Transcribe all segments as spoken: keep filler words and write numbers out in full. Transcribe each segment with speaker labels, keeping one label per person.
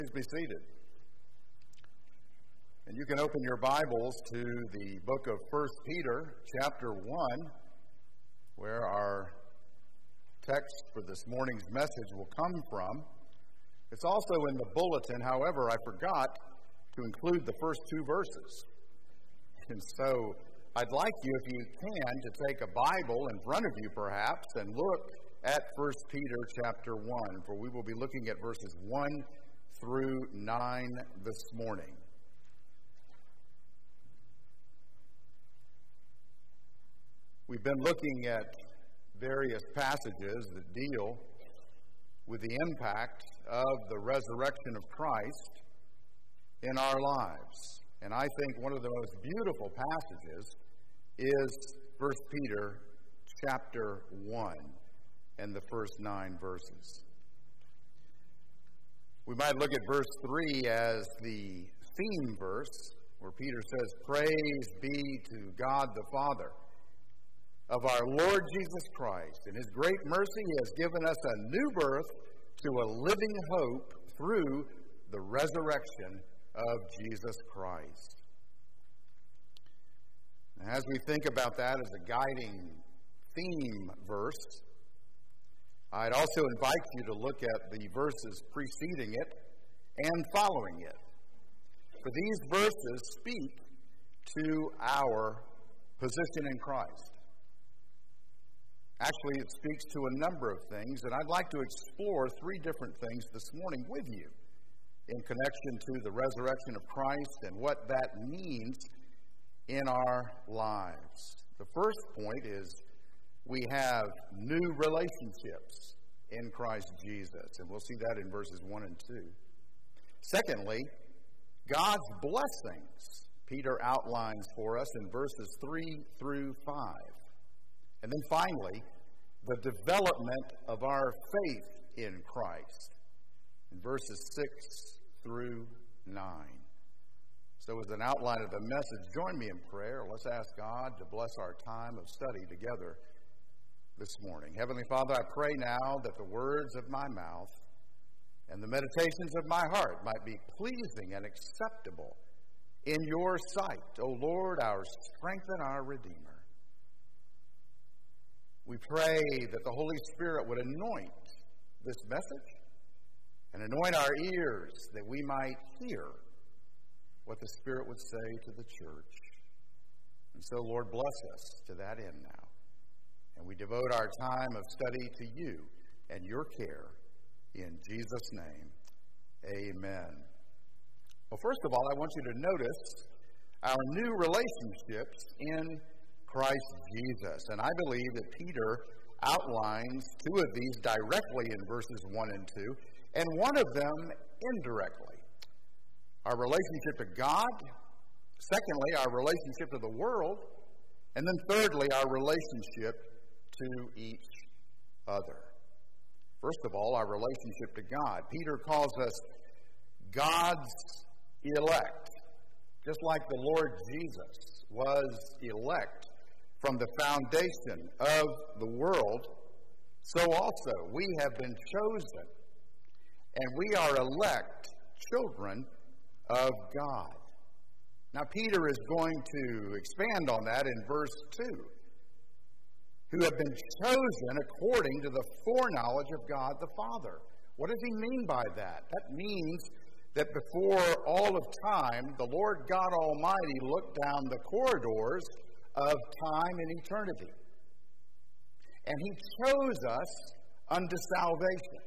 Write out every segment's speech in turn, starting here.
Speaker 1: Please be seated. And you can open your Bibles to the book of First Peter, chapter one, where our text for this morning's message will come from. It's also in the bulletin. However, I forgot to include the first two verses. And so I'd like you, if you can, to take a Bible in front of you perhaps and look at First Peter chapter one, for we will be looking at verses one through nine this morning. We've been looking at various passages that deal with the impact of the resurrection of Christ in our lives. And I think one of the most beautiful passages is First Peter chapter one and the first nine verses. We might look at verse three as the theme verse, where Peter says, "Praise be to God the Father of our Lord Jesus Christ. In his great mercy, he has given us a new birth to a living hope through the resurrection of Jesus Christ." And as we think about that as a guiding theme verse, I'd also invite you to look at the verses preceding it and following it. For these verses speak to our position in Christ. Actually, it speaks to a number of things, and I'd like to explore three different things this morning with you in connection to the resurrection of Christ and what that means in our lives. The first point is we have new relationships in Christ Jesus, and we'll see that in verses one and two. Secondly, God's blessings, Peter outlines for us in verses three through five. And then finally, the development of our faith in Christ in verses six through nine. So as an outline of the message, join me in prayer. Let's ask God to bless our time of study together this morning. Heavenly Father, I pray now that the words of my mouth and the meditations of my heart might be pleasing and acceptable in your sight, O Lord, our strength and our Redeemer. We pray that the Holy Spirit would anoint this message and anoint our ears that we might hear what the Spirit would say to the church. And so, Lord, bless us to that end now. And we devote our time of study to you and your care. In Jesus' name, amen. Well, first of all, I want you to notice our new relationships in Christ Jesus. And I believe that Peter outlines two of these directly in verses one and two, and one of them indirectly. Our relationship to God, secondly, our relationship to the world, and then thirdly, our relationship to each other. First of all, our relationship to God. Peter calls us God's elect, just like the Lord Jesus was elect from the foundation of the world, so also we have been chosen, and we are elect children of God. Now, Peter is going to expand on that in verse two. Who have been chosen according to the foreknowledge of God the Father. What does he mean by that? That means that before all of time, the Lord God Almighty looked down the corridors of time and eternity. And he chose us unto salvation.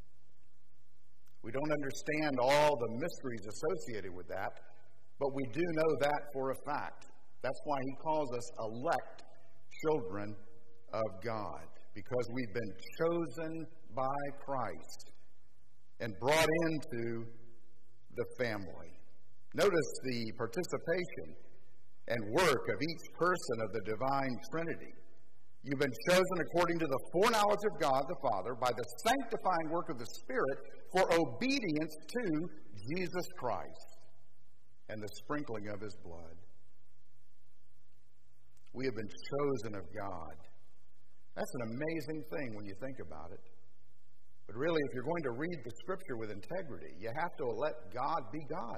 Speaker 1: We don't understand all the mysteries associated with that, but we do know that for a fact. That's why he calls us elect children of God, because we've been chosen by Christ and brought into the family. Notice the participation and work of each person of the divine Trinity. You've been chosen according to the foreknowledge of God the Father by the sanctifying work of the Spirit for obedience to Jesus Christ and the sprinkling of his blood. We have been chosen of God. That's an amazing thing when you think about it. But really, if you're going to read the Scripture with integrity, you have to let God be God.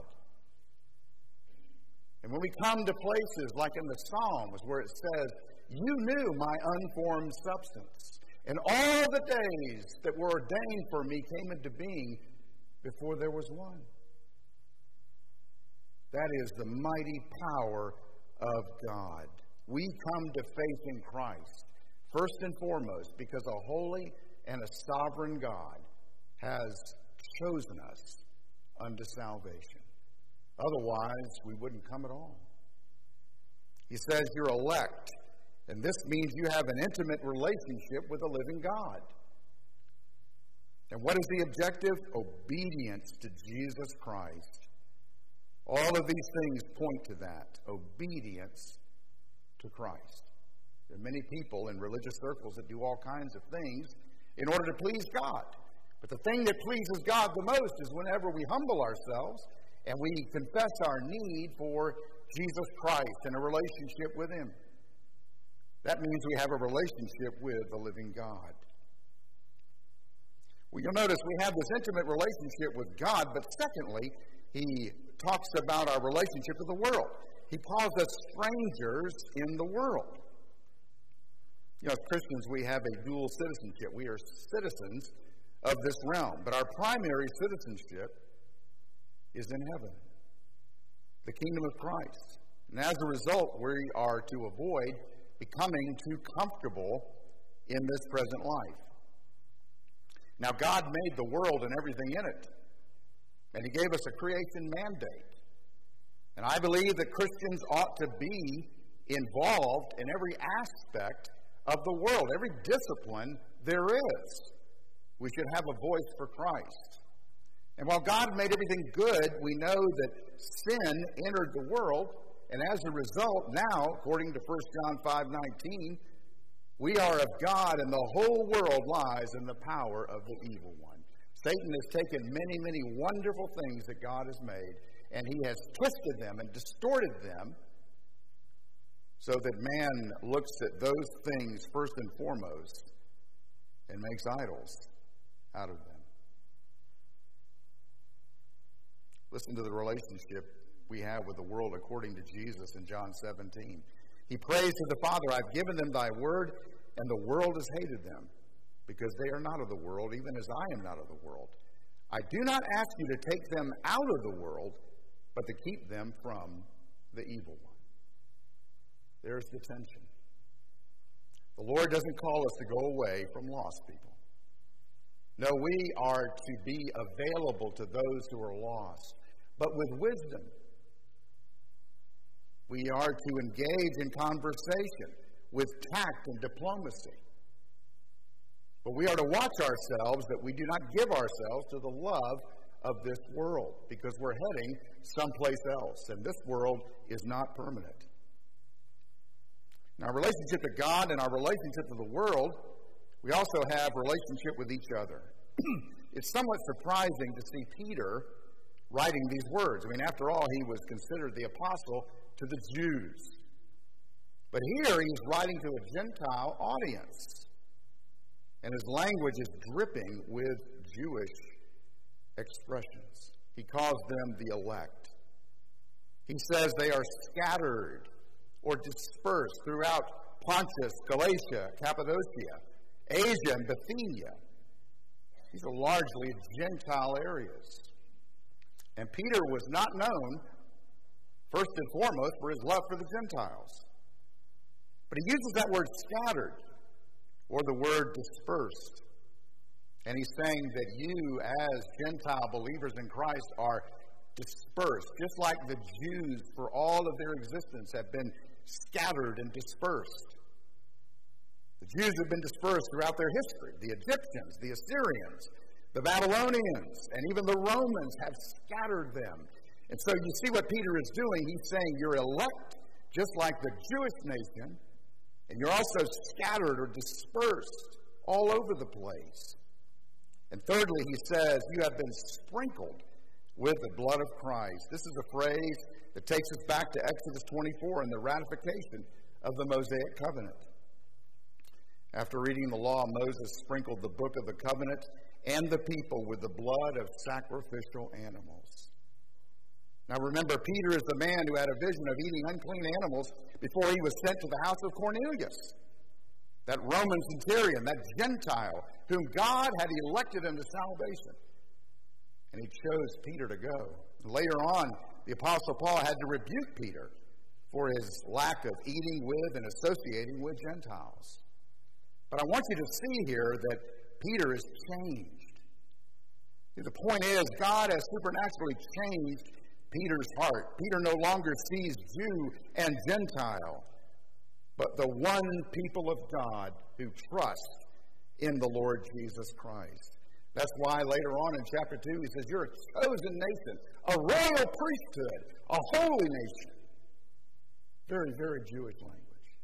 Speaker 1: And when we come to places like in the Psalms where it says, "You knew my unformed substance, and all the days that were ordained for me came into being before there was one." That is the mighty power of God. We come to faith in Christ, first and foremost, because a holy and a sovereign God has chosen us unto salvation. Otherwise, we wouldn't come at all. He says you're elect, and this means you have an intimate relationship with the living God. And what is the objective? Obedience to Jesus Christ. All of these things point to that, obedience to Christ. There are many people in religious circles that do all kinds of things in order to please God. But the thing that pleases God the most is whenever we humble ourselves and we confess our need for Jesus Christ and a relationship with Him. That means we have a relationship with the living God. Well, you'll notice we have this intimate relationship with God, but secondly, He talks about our relationship with the world. He calls us strangers in the world. You know, as Christians, we have a dual citizenship. We are citizens of this realm, but our primary citizenship is in heaven, the kingdom of Christ. And as a result, we are to avoid becoming too comfortable in this present life. Now, God made the world and everything in it, and He gave us a creation mandate. And I believe that Christians ought to be involved in every aspect of the world, every discipline there is. We should have a voice for Christ. And while God made everything good, we know that sin entered the world, and as a result, now, according to First John five nineteen, we are of God, and the whole world lies in the power of the evil one. Satan has taken many, many wonderful things that God has made, and he has twisted them and distorted them so that man looks at those things first and foremost and makes idols out of them. Listen to the relationship we have with the world according to Jesus in John seventeen. He prays to the Father, "I've given them thy word, and the world has hated them, because they are not of the world, even as I am not of the world. I do not ask you to take them out of the world, but to keep them from the evil one." There's the tension. The Lord doesn't call us to go away from lost people. No, we are to be available to those who are lost, but with wisdom. We are to engage in conversation with tact and diplomacy. But we are to watch ourselves that we do not give ourselves to the love of this world, because we're heading someplace else, and this world is not permanent. In our relationship to God and our relationship to the world, we also have relationship with each other. It's somewhat surprising to see Peter writing these words. I mean, after all, he was considered the apostle to the Jews. But here he's writing to a Gentile audience, and his language is dripping with Jewish expressions. He calls them the elect. He says they are scattered or dispersed throughout Pontus, Galatia, Cappadocia, Asia, and Bithynia. These are largely Gentile areas. And Peter was not known, first and foremost, for his love for the Gentiles. But he uses that word scattered, or the word dispersed. And he's saying that you, as Gentile believers in Christ, are dispersed, just like the Jews, for all of their existence, have been scattered and dispersed. The Jews have been dispersed throughout their history. The Egyptians, the Assyrians, the Babylonians, and even the Romans have scattered them. And so you see what Peter is doing. He's saying you're elect, just like the Jewish nation, and you're also scattered or dispersed all over the place. And thirdly, he says, you have been sprinkled with the blood of Christ. This is a phrase that takes us back to Exodus twenty-four and the ratification of the Mosaic covenant. After reading the law, Moses sprinkled the book of the covenant and the people with the blood of sacrificial animals. Now remember, Peter is the man who had a vision of eating unclean animals before he was sent to the house of Cornelius, that Roman centurion, that Gentile, whom God had elected unto salvation. And he chose Peter to go. Later on, the Apostle Paul had to rebuke Peter for his lack of eating with and associating with Gentiles. But I want you to see here that Peter is changed. The point is, God has supernaturally changed Peter's heart. Peter no longer sees Jew and Gentile, but the one people of God who trust in the Lord Jesus Christ. That's why later on in chapter two, he says, you're a chosen nation, a royal priesthood, a holy nation. Very, very Jewish language.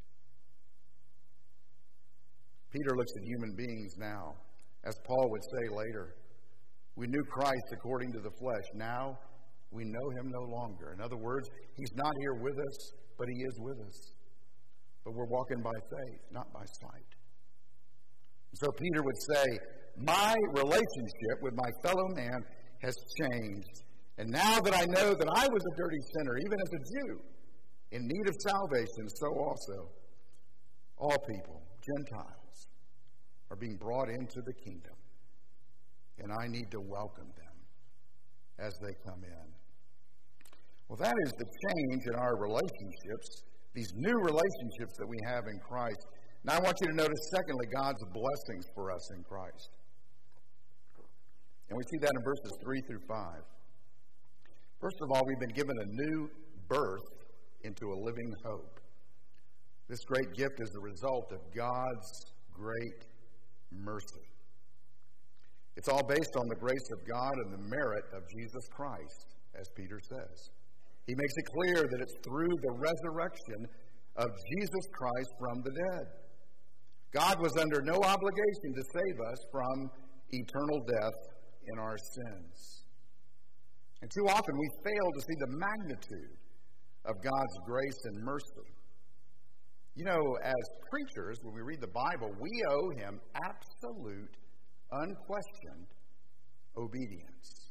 Speaker 1: Peter looks at human beings now. As Paul would say later, we knew Christ according to the flesh. Now we know him no longer. In other words, he's not here with us, but he is with us. But we're walking by faith, not by sight. So Peter would say, my relationship with my fellow man has changed. And now that I know that I was a dirty sinner, even as a Jew, in need of salvation, so also all people, Gentiles, are being brought into the kingdom. And I need to welcome them as they come in. Well, that is the change in our relationships, these new relationships that we have in Christ. Now, I want you to notice, secondly, God's blessings for us in Christ. And we see that in verses three through five. First of all, we've been given a new birth into a living hope. This great gift is the result of God's great mercy. It's all based on the grace of God and the merit of Jesus Christ, as Peter says. He makes it clear that it's through the resurrection of Jesus Christ from the dead. God was under no obligation to save us from eternal death in our sins. And too often we fail to see the magnitude of God's grace and mercy. You know, as preachers, when we read the Bible, we owe him absolute, unquestioned obedience.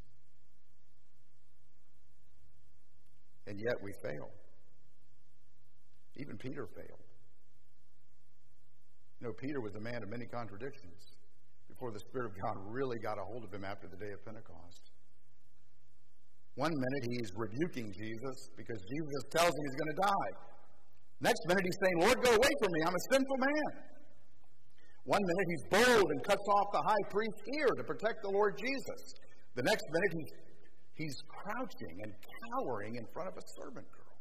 Speaker 1: And yet we fail. Even Peter failed. You know, Peter was a man of many contradictions before the Spirit of God really got a hold of him after the day of Pentecost. One minute he's rebuking Jesus because Jesus tells him he's going to die. Next minute he's saying, Lord, go away from me, I'm a sinful man. One minute he's bold and cuts off the high priest's ear to protect the Lord Jesus. The next minute he's, he's crouching and cowering in front of a servant girl.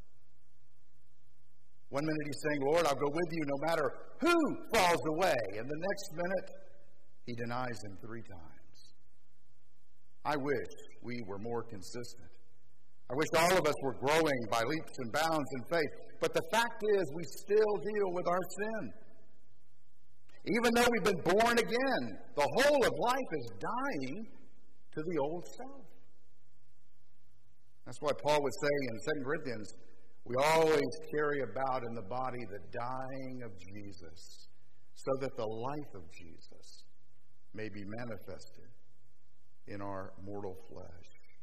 Speaker 1: One minute he's saying, Lord, I'll go with you no matter who falls away. And the next minute he denies him three times. I wish we were more consistent. I wish all of us were growing by leaps and bounds in faith. But the fact is, we still deal with our sin. Even though we've been born again, the whole of life is dying to the old self. That's why Paul would say in Second Corinthians, we always carry about in the body the dying of Jesus, so that the life of Jesus may be manifested in our mortal flesh.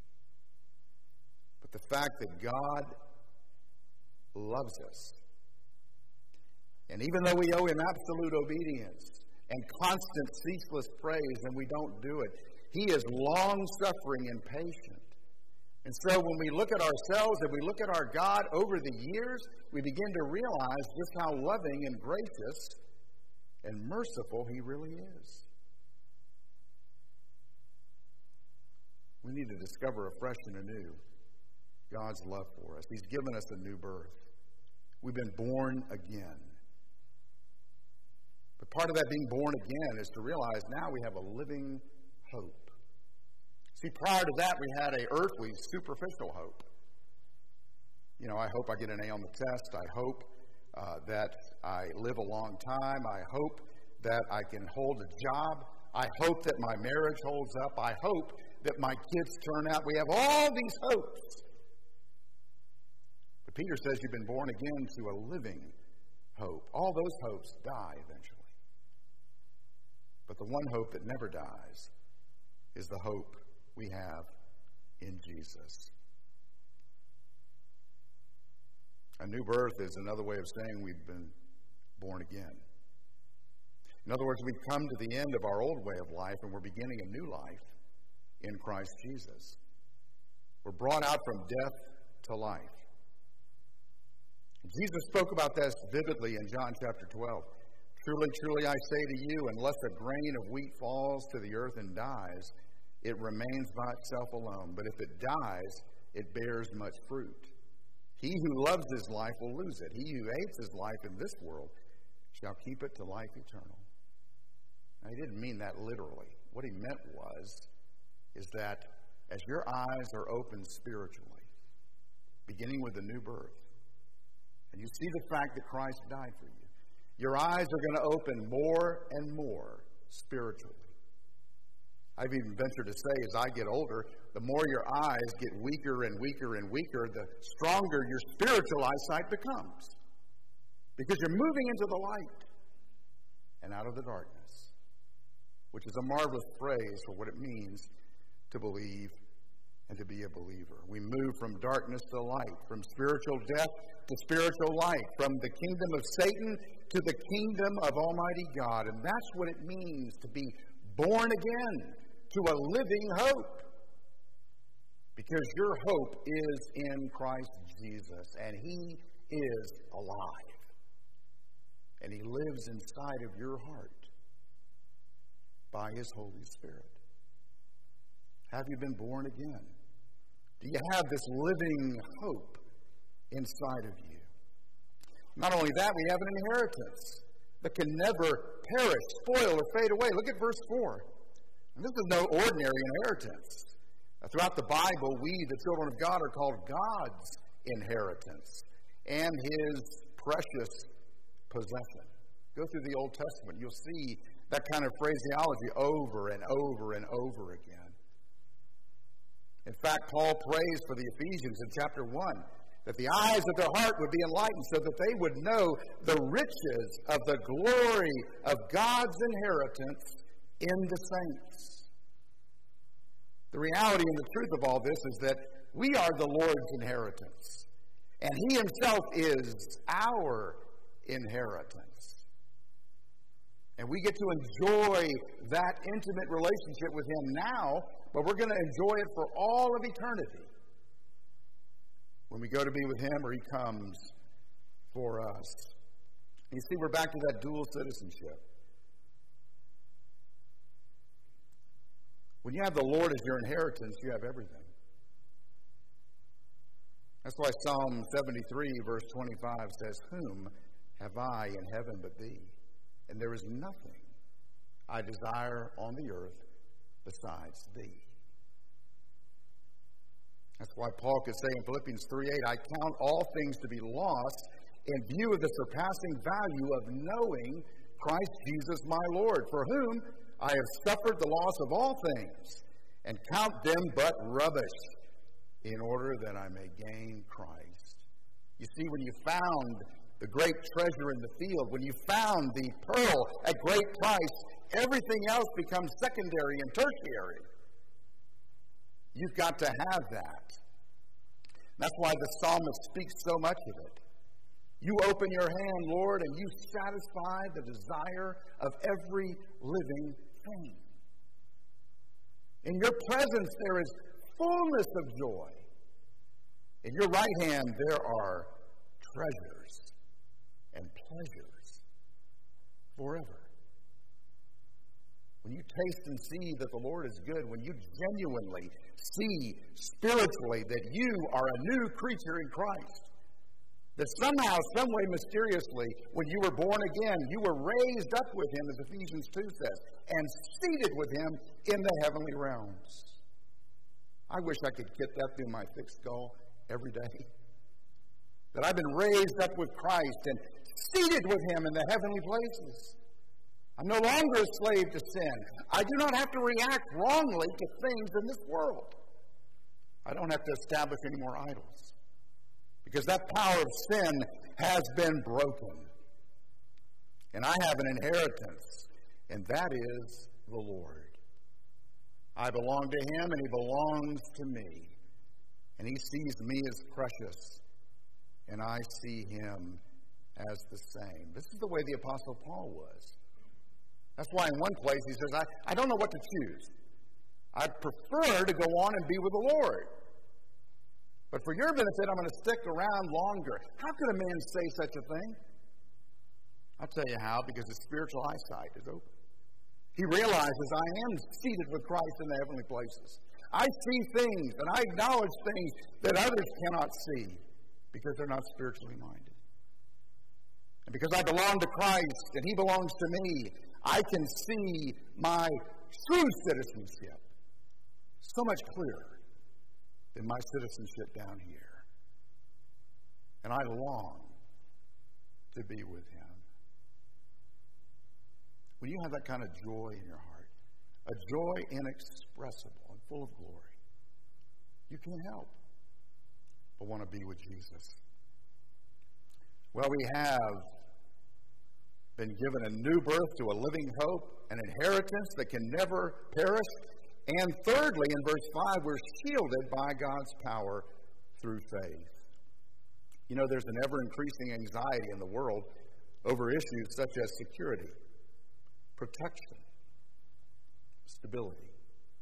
Speaker 1: But the fact that God loves us, and even though we owe him absolute obedience and constant ceaseless praise, and we don't do it, he is long-suffering and patient. And so when we look at ourselves and we look at our God over the years, we begin to realize just how loving and gracious and merciful he really is. We need to discover afresh and anew God's love for us. He's given us a new birth. We've been born again. But part of that being born again is to realize now we have a living hope. See, prior to that, we had a earthly, superficial hope. You know, I hope I get an A on the test. I hope uh, that I live a long time. I hope that I can hold a job. I hope that my marriage holds up. I hope that my kids turn out. We have all these hopes. But Peter says you've been born again to a living hope. All those hopes die eventually. But the one hope that never dies is the hope we have in Jesus. A new birth is another way of saying we've been born again. In other words, we've come to the end of our old way of life and we're beginning a new life in Christ Jesus. We're brought out from death to life. Jesus spoke about this vividly in John chapter twelve. Truly, truly, I say to you, unless a grain of wheat falls to the earth and dies, it remains by itself alone. But if it dies, it bears much fruit. He who loves his life will lose it. He who hates his life in this world shall keep it to life eternal. Now, he didn't mean that literally. What he meant was, is that as your eyes are opened spiritually, beginning with the new birth, and you see the fact that Christ died for you, your eyes are going to open more and more spiritually. I've even ventured to say, as I get older, the more your eyes get weaker and weaker and weaker, the stronger your spiritual eyesight becomes. Because you're moving into the light and out of the darkness, which is a marvelous phrase for what it means to believe and to be a believer. We move from darkness to light, from spiritual death to spiritual life, from the kingdom of Satan to the kingdom of Almighty God. And that's what it means to be born again, to a living hope. Because your hope is in Christ Jesus, and He is alive. And He lives inside of your heart by His Holy Spirit. Have you been born again? Do you have this living hope inside of you? Not only that, we have an inheritance that can never perish, spoil, or fade away. Look at verse four. And this is no ordinary inheritance. Throughout the Bible, we, the children of God, are called God's inheritance and His precious possession. Go through the Old Testament. You'll see that kind of phraseology over and over and over again. In fact, Paul prays for the Ephesians in chapter one that the eyes of their heart would be enlightened so that they would know the riches of the glory of God's inheritance in the saints. The reality and the truth of all this is that we are the Lord's inheritance, and He Himself is our inheritance. And we get to enjoy that intimate relationship with Him now, but we're going to enjoy it for all of eternity when we go to be with Him or He comes for us. You see, we're back to that dual citizenship. When you have the Lord as your inheritance, you have everything. That's why Psalm seventy-three, verse twenty-five says, "Whom have I in heaven but Thee? And there is nothing I desire on the earth besides Thee." That's why Paul could say in Philippians three eight, "I count all things to be lost in view of the surpassing value of knowing Christ Jesus my Lord, for whom I have suffered the loss of all things, and count them but rubbish, in order that I may gain Christ." You see, when you found the great treasure in the field, when you found the pearl at great price, everything else becomes secondary and tertiary. You've got to have that. That's why the psalmist speaks so much of it. You open your hand, Lord, and you satisfy the desire of every living thing. In your presence there is fullness of joy. In your right hand there are treasures and pleasures forever. When you taste and see that the Lord is good, when you genuinely see spiritually that you are a new creature in Christ, that somehow, some way, mysteriously, when you were born again, you were raised up with Him, as Ephesians two says, and seated with Him in the heavenly realms. I wish I could get that through my thick skull every day. That I've been raised up with Christ and seated with Him in the heavenly places. I'm no longer a slave to sin. I do not have to react wrongly to things in this world. I don't have to establish any more idols, because that power of sin has been broken. And I have an inheritance, and that is the Lord. I belong to him, and he belongs to me. And he sees me as precious, and I see him as the same. This is the way the Apostle Paul was. That's why in one place he says, I, I don't know what to choose. I prefer to go on and be with the Lord. But for your benefit, I'm going to stick around longer. How could a man say such a thing? I'll tell you how, because his spiritual eyesight is open. He realizes I am seated with Christ in the heavenly places. I see things and I acknowledge things that others cannot see because they're not spiritually minded. And because I belong to Christ and he belongs to me, I can see my true citizenship so much clearer than my citizenship down here. And I long to be with him. When you have that kind of joy in your heart, a joy inexpressible and full of glory, you can't help but want to be with Jesus. Well, we have been given a new birth to a living hope, an inheritance that can never perish. And thirdly, in verse five, we're shielded by God's power through faith. You know, there's an ever-increasing anxiety in the world over issues such as security, protection, stability.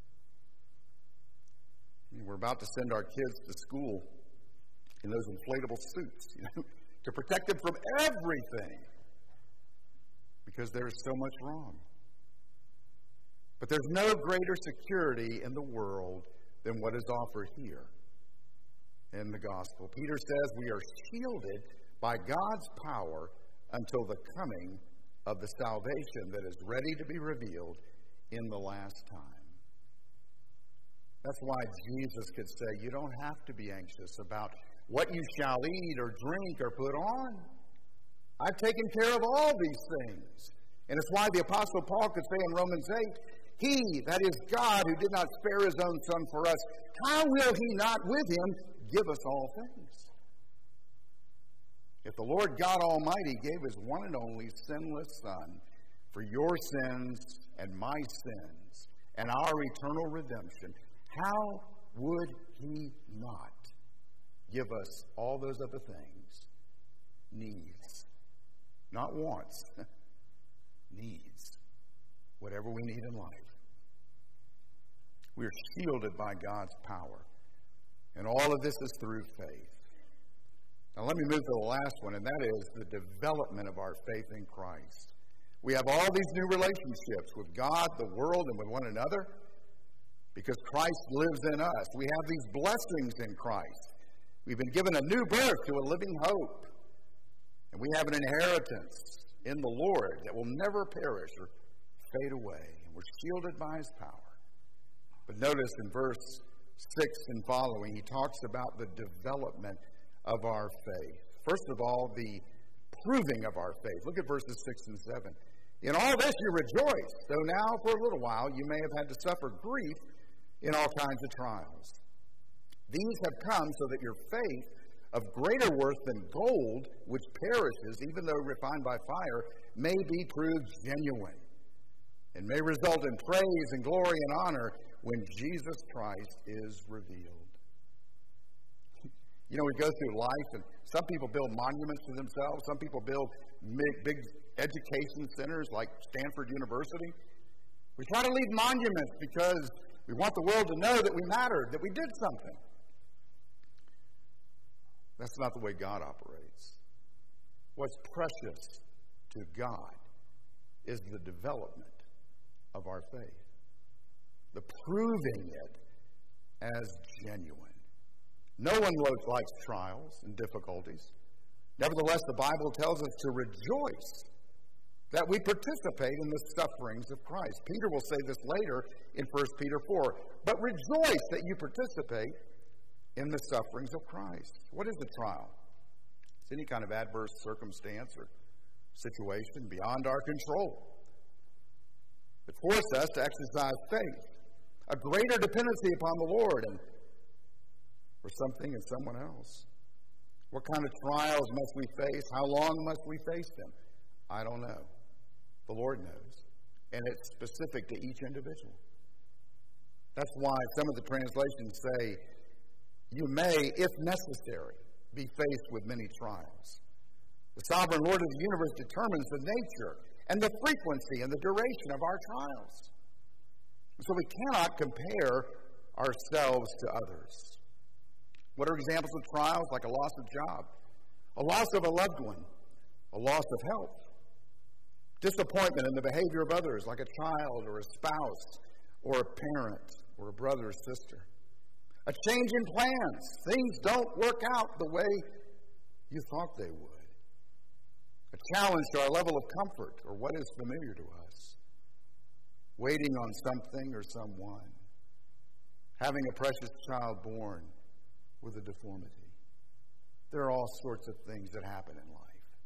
Speaker 1: I mean, we're about to send our kids to school in those inflatable suits, you know, to protect them from everything because there's so much wrong. But there's no greater security in the world than what is offered here in the gospel. Peter says we are shielded by God's power until the coming of the salvation that is ready to be revealed in the last time. That's why Jesus could say, you don't have to be anxious about what you shall eat or drink or put on. I've taken care of all these things. And it's why the Apostle Paul could say in Romans eight, he, that is God, who did not spare his own Son for us, how will he not with him give us all things? If the Lord God Almighty gave his one and only sinless Son for your sins and my sins and our eternal redemption, how would he not give us all those other things? Needs. Not wants. Needs. Whatever we need in life. We are shielded by God's power. And all of this is through faith. Now let me move to the last one, and that is the development of our faith in Christ. We have all these new relationships with God, the world, and with one another because Christ lives in us. We have these blessings in Christ. We've been given a new birth to a living hope. And we have an inheritance in the Lord that will never perish or fade away. And we're shielded by his power. But notice in verse six and following, he talks about the development of our faith. First of all, the proving of our faith. Look at verses six and seven. In all this you rejoice, though now for a little while you may have had to suffer grief in all kinds of trials. These have come so that your faith, of greater worth than gold, which perishes, even though refined by fire, may be proved genuine, and may result in praise and glory and honor when Jesus Christ is revealed. You know, we go through life, and some people build monuments to themselves. Some people build big, big education centers like Stanford University. We try to leave monuments because we want the world to know that we mattered, that we did something. That's not the way God operates. What's precious to God is the development of our faith, the proving it as genuine. No one likes trials and difficulties. Nevertheless, the Bible tells us to rejoice that we participate in the sufferings of Christ. Peter will say this later in First Peter four. But rejoice that you participate in the sufferings of Christ. What is a trial? It's any kind of adverse circumstance or situation beyond our control that force us to exercise faith, a greater dependency upon the Lord and for something and someone else. What kind of trials must we face? How long must we face them? I don't know. The Lord knows. And it's specific to each individual. That's why some of the translations say, you may, if necessary, be faced with many trials. The sovereign Lord of the universe determines the nature and the frequency and the duration of our trials. So we cannot compare ourselves to others. What are examples of trials? Like a loss of job, a loss of a loved one, a loss of health, disappointment in the behavior of others, like a child or a spouse or a parent or a brother or sister. A change in plans. Things don't work out the way you thought they would. A challenge to our level of comfort or what is familiar to us. Waiting on something or someone. Having a precious child born with a deformity. There are all sorts of things that happen in life.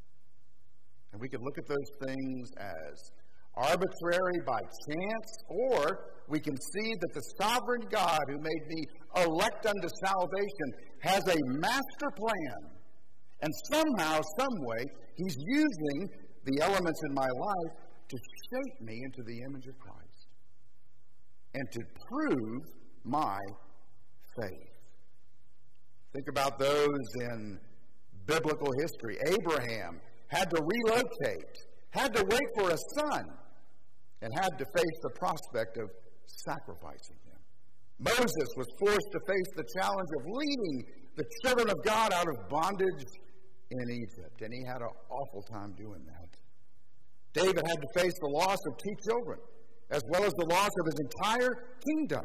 Speaker 1: And we could look at those things as arbitrary by chance, or we can see that the sovereign God who made me elect unto salvation has a master plan. And somehow, some way, he's using the elements in my life to shape me into the image of Christ and to prove my faith. Think about those in biblical history. Abraham had to relocate, had to wait for a son, and had to face the prospect of sacrificing him. Moses was forced to face the challenge of leading the children of God out of bondage in Egypt, and he had an awful time doing that. David had to face the loss of two children, as well as the loss of his entire kingdom.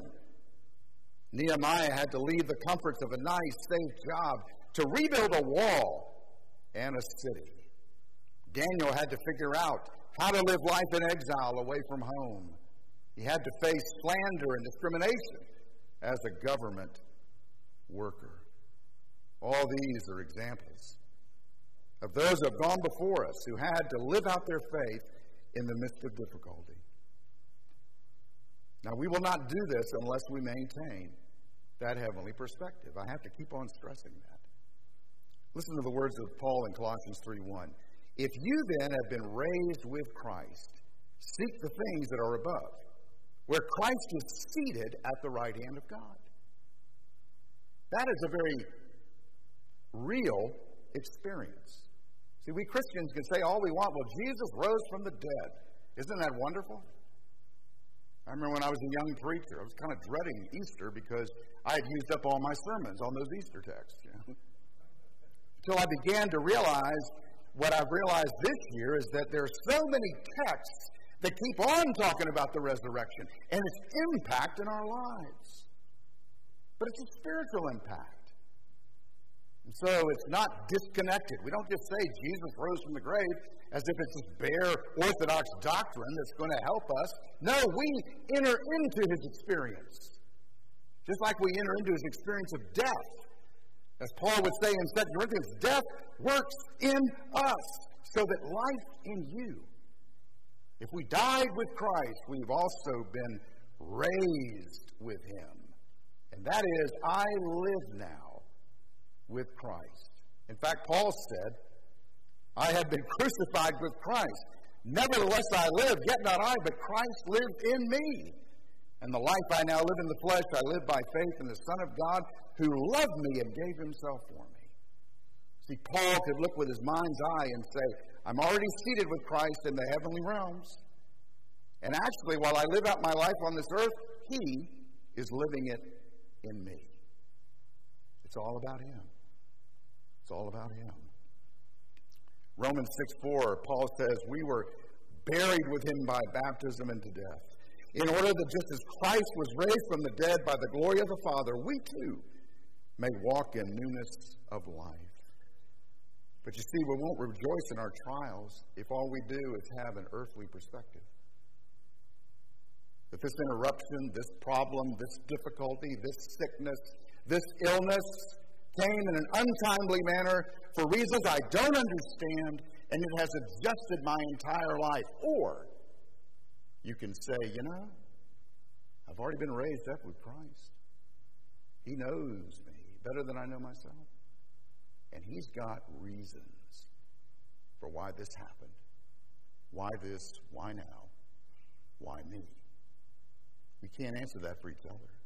Speaker 1: Nehemiah had to leave the comforts of a nice, safe job to rebuild a wall and a city. Daniel had to figure out how to live life in exile away from home. He had to face slander and discrimination as a government worker. All these are examples of those who have gone before us who had to live out their faith in the midst of difficulty. Now, we will not do this unless we maintain that heavenly perspective. I have to keep on stressing that. Listen to the words of Paul in Colossians three one. If you then have been raised with Christ, seek the things that are above, where Christ is seated at the right hand of God. That is a very real experience. See, we Christians can say all we want, well, Jesus rose from the dead. Isn't that wonderful? I remember when I was a young preacher, I was kind of dreading Easter because I had used up all my sermons on those Easter texts. You know? Until I began to realize what I've realized this year is that there are so many texts that keep on talking about the resurrection and its impact in our lives. But it's a spiritual impact. And so it's not disconnected. We don't just say Jesus rose from the grave as if it's this bare orthodox doctrine that's going to help us. No, we enter into his experience. Just like we enter into his experience of death. As Paul would say in Second Corinthians, death works in us so that life in you. If we died with Christ, we've also been raised with him. And that is, I live now with Christ. In fact, Paul said, I have been crucified with Christ. Nevertheless I live, yet not I, but Christ lives in me. And the life I now live in the flesh, I live by faith in the Son of God, who loved me and gave himself for me. See, Paul could look with his mind's eye and say, I'm already seated with Christ in the heavenly realms. And actually, while I live out my life on this earth, he is living it in me. It's all about him. It's all about him. Romans six four, Paul says, we were buried with him by baptism into death, in order that just as Christ was raised from the dead by the glory of the Father, we too may walk in newness of life. But you see, we won't rejoice in our trials if all we do is have an earthly perspective. If this interruption, this problem, this difficulty, this sickness, this illness came in an untimely manner for reasons I don't understand, and it has adjusted my entire life. Or you can say, you know, I've already been raised up with Christ. He knows me better than I know myself. And he's got reasons for why this happened. Why this? Why now? Why me? We can't answer that for each other.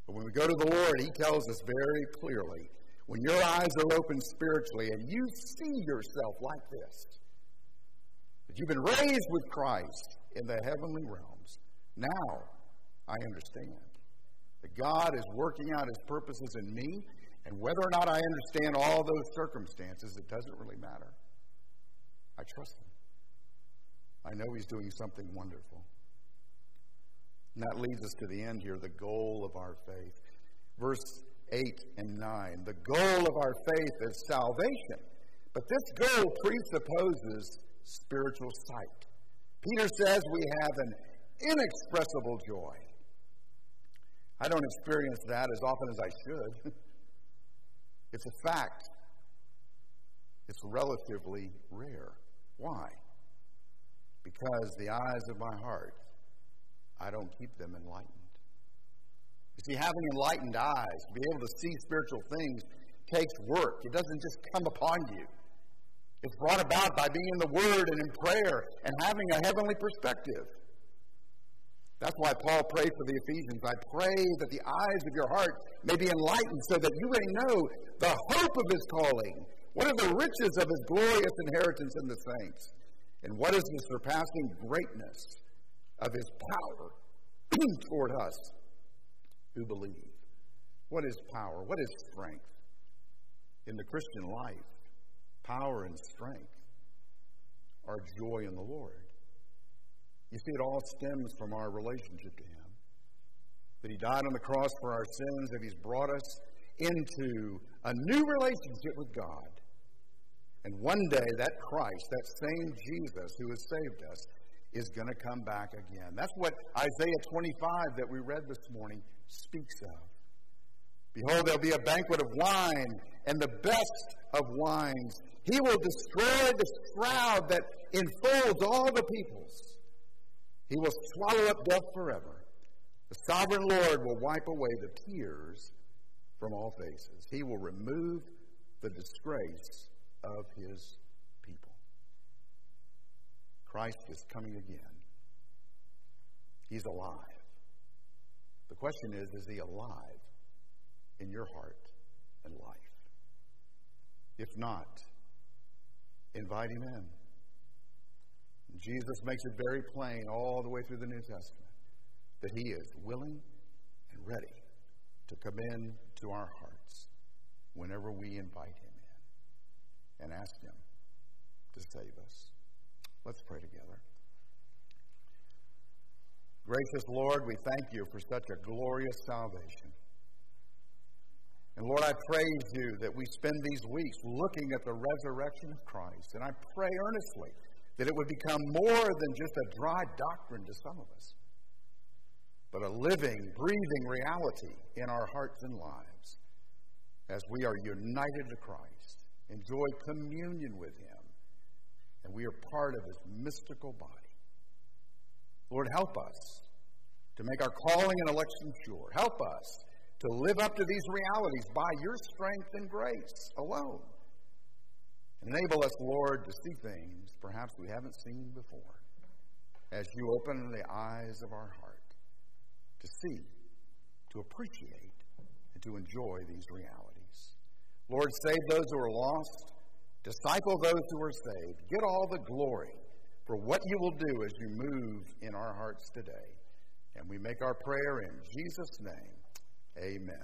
Speaker 1: But when we go to the Lord, he tells us very clearly, when your eyes are open spiritually and you see yourself like this, that you've been raised with Christ in the heavenly realms, now I understand that God is working out his purposes in me, and whether or not I understand all those circumstances, it doesn't really matter. I trust him. I know he's doing something wonderful. And that leads us to the end here, the goal of our faith. Verse eight and nine. The goal of our faith is salvation. But this goal presupposes spiritual sight. Peter says we have an inexpressible joy. I don't experience that as often as I should. It's a fact. It's relatively rare. Why? Because the eyes of my heart, I don't keep them enlightened. You see, having enlightened eyes, to be able to see spiritual things, takes work. It doesn't just come upon you. It's brought about by being in the Word and in prayer and having a heavenly perspective. That's why Paul prayed for the Ephesians. I pray that the eyes of your heart may be enlightened so that you may know the hope of his calling. What are the riches of his glorious inheritance in the saints? And what is the surpassing greatness of his power toward us who believe? What is power? What is strength? In the Christian life, power and strength are joy in the Lord. You see, it all stems from our relationship to him. That he died on the cross for our sins, that he's brought us into a new relationship with God. And one day, that Christ, that same Jesus who has saved us, is going to come back again. That's what Isaiah twenty-five that we read this morning speaks of. Behold, there'll be a banquet of wine, and the best of wines. He will destroy the shroud that enfolds all the peoples. He will swallow up death forever. The sovereign Lord will wipe away the tears from all faces. He will remove the disgrace of his people. Christ is coming again. He's alive. The question is, is he alive in your heart and life? If not, invite him in. Jesus makes it very plain all the way through the New Testament that he is willing and ready to come in to our hearts whenever we invite him in and ask him to save us. Let's pray together. Gracious Lord, we thank you for such a glorious salvation. And Lord, I praise you that we spend these weeks looking at the resurrection of Christ. And I pray earnestly that it would become more than just a dry doctrine to some of us, but a living, breathing reality in our hearts and lives as we are united to Christ, enjoy communion with him, and we are part of his mystical body. Lord, help us to make our calling and election sure. Help us to live up to these realities by your strength and grace alone. Enable us, Lord, to see things perhaps we haven't seen before as you open the eyes of our heart to see, to appreciate, and to enjoy these realities. Lord, save those who are lost. Disciple those who are saved. Get all the glory for what you will do as you move in our hearts today. And we make our prayer in Jesus' name. Amen.